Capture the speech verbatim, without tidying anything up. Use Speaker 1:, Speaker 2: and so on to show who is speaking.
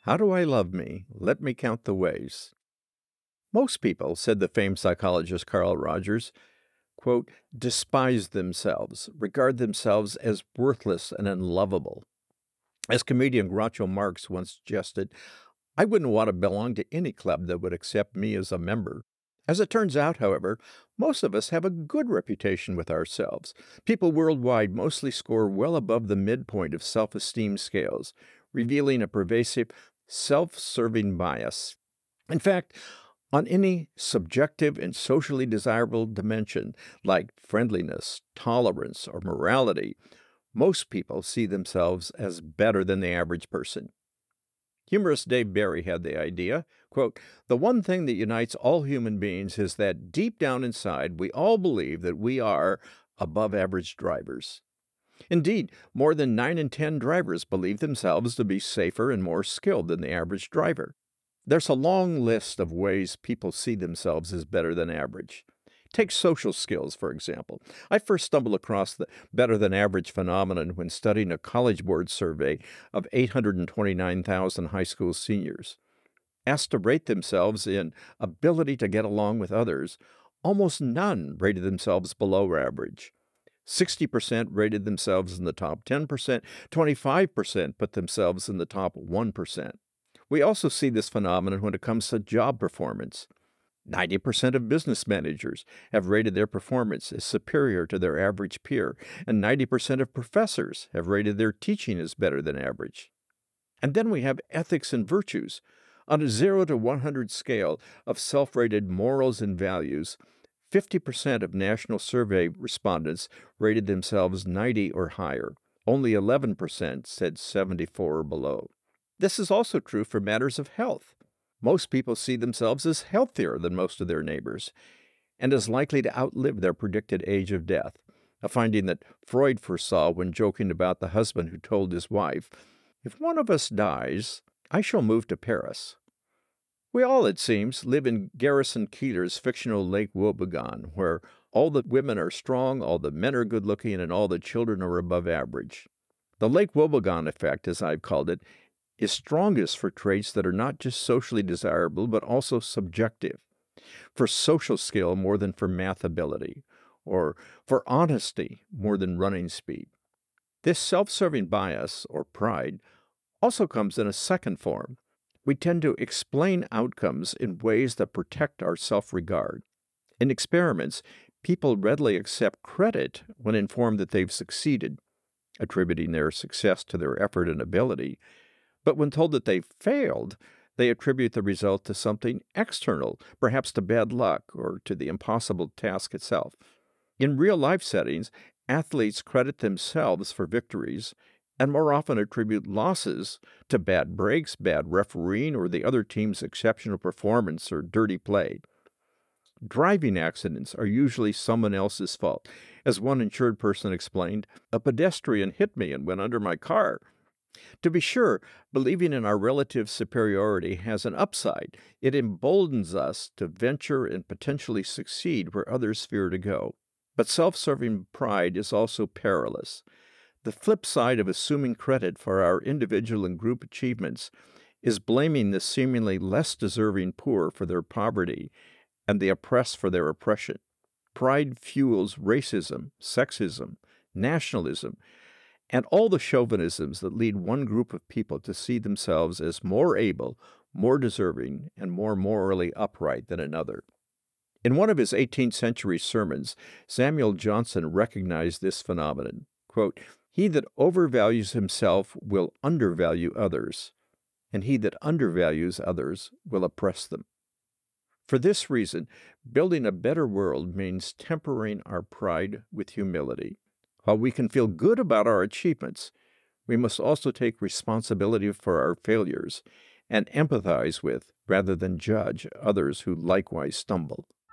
Speaker 1: How do I love me? Let me count the ways. Most people, said the famed psychologist Carl Rogers, quote, despise themselves, regard themselves as worthless and unlovable. As comedian Groucho Marx once jested, I wouldn't want to belong to any club that would accept me as a member. As it turns out, however, most of us have a good reputation with ourselves. People worldwide mostly score well above the midpoint of self-esteem scales, revealing a pervasive, self-serving bias. In fact, on any subjective and socially desirable dimension, like friendliness, tolerance, or morality, most people see themselves as better than the average person. Humorist Dave Barry had the idea, quote, the one thing that unites all human beings is that deep down inside we all believe that we are above average drivers. Indeed, more than nine in ten drivers believe themselves to be safer and more skilled than the average driver. There's a long list of ways people see themselves as better than average. Take social skills, for example. I first stumbled across the better than average phenomenon when studying a College Board survey of eight hundred twenty-nine thousand high school seniors. Asked to rate themselves in ability to get along with others, almost none rated themselves below average. sixty percent rated themselves in the top ten percent, twenty-five percent put themselves in the top one percent. We also see this phenomenon when it comes to job performance. ninety percent of business managers have rated their performance as superior to their average peer, and ninety percent of professors have rated their teaching as better than average. And then we have ethics and virtues. On a zero to one hundred scale of self-rated morals and values, fifty percent of national survey respondents rated themselves ninety or higher. Only eleven percent said seventy-four or below. This is also true for matters of health. Most people see themselves as healthier than most of their neighbors and as likely to outlive their predicted age of death, a finding that Freud foresaw when joking about the husband who told his wife, if one of us dies, I shall move to Paris. We all, it seems, live in Garrison Keillor's fictional Lake Wobegon, where all the women are strong, all the men are good-looking, and all the children are above average. The Lake Wobegon effect, as I've called it, is strongest for traits that are not just socially desirable, but also subjective, for social skill more than for math ability, or for honesty more than running speed. This self-serving bias, or pride, also comes in a second form. We tend to explain outcomes in ways that protect our self-regard. In experiments, people readily accept credit when informed that they've succeeded, attributing their success to their effort and ability. But when told that they failed, they attribute the result to something external, perhaps to bad luck or to the impossible task itself. In real-life settings, athletes credit themselves for victories and more often attribute losses to bad breaks, bad refereeing, or the other team's exceptional performance or dirty play. Driving accidents are usually someone else's fault. As one insured person explained, a pedestrian hit me and went under my car. To be sure, believing in our relative superiority has an upside. It emboldens us to venture and potentially succeed where others fear to go. But self-serving pride is also perilous. The flip side of assuming credit for our individual and group achievements is blaming the seemingly less deserving poor for their poverty and the oppressed for their oppression. Pride fuels racism, sexism, nationalism, and all the chauvinisms that lead one group of people to see themselves as more able, more deserving, and more morally upright than another. In one of his eighteenth century sermons, Samuel Johnson recognized this phenomenon. Quote, he that overvalues himself will undervalue others, and he that undervalues others will oppress them. For this reason, building a better world means tempering our pride with humility. While we can feel good about our achievements, we must also take responsibility for our failures and empathize with, rather than judge, others who likewise stumble.